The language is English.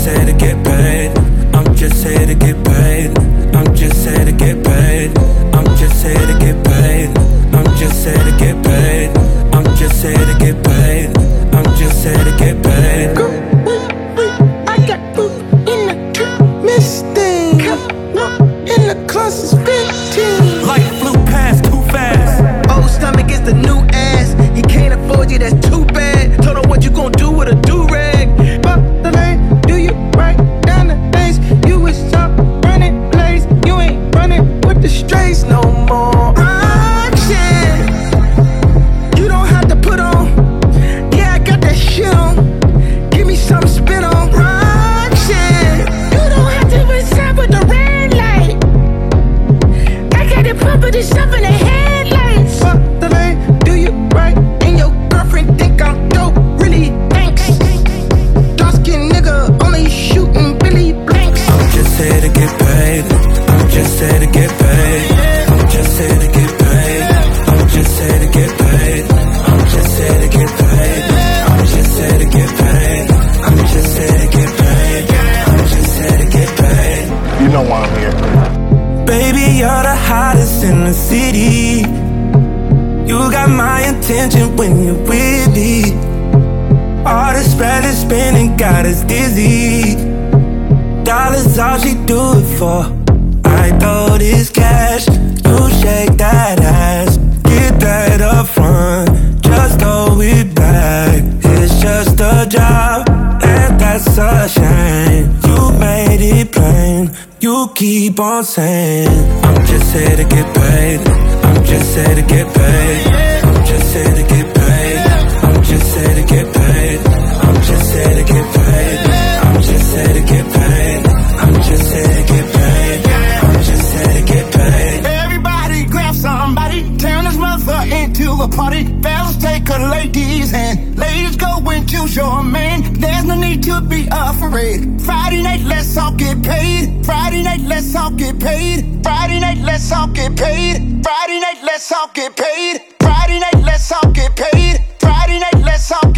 here to get paid. I'm just here to get paid. I'm just here to get paid. I'm just here to get paid. I'm just here to get paid. I'm just here to get paid. I'm just here to get paid. I got food in the Mustang. In the class is 15. Life flew past too fast. Old stomach is the new ass. He can't afford you, that's too bad. Told her what you gon' do with a do-rag. Up the lane, do you right down the lanes? You was up running plays. You ain't running with the strays no more. Action. You don't have to put on. Yeah, I got that shit on. Give me some spit on. Action. You don't have to reserve with the red light. I got it pumping this up in the headlights. Up the lane, do you right? And your girlfriend think I'm dope. Really? Thanks. Dark-skinned nigga only shooting Billy Blanks. I'm just here to get paid. I'm just here to get paid. I'm just here to get paid. I'm just here to get paid. I'm just here to get paid. I'm just here to get paid. I'm just here to get paid. I'm just here to get paid. You know why I'm here. Baby, you're the hottest in the city. You got my attention when you're with me. All this bread is spinning got us dizzy. Dollars all she do it for. I throw this cash, you shake that ass. Get that up front, just throw it back. It's just a job, and that's a shame. You made it plain, you keep on saying I'm just here to get paid. I'm just here to get paid. I'm just here to get paid. I'm just here to get paid. I'm just here to get paid. I'm just here to get paid. I'm just here to get paid. I'm just here to get paid. Everybody grab somebody, turn this mother into a party. Fellas take a lady's hand, ladies go and choose your man. There's no need to be afraid. Friday night, let's all get paid. Friday night, let's all get paid. Friday night, let's all get paid. Friday night, let's all get paid. Friday night, let's all get paid. Friday night, let's all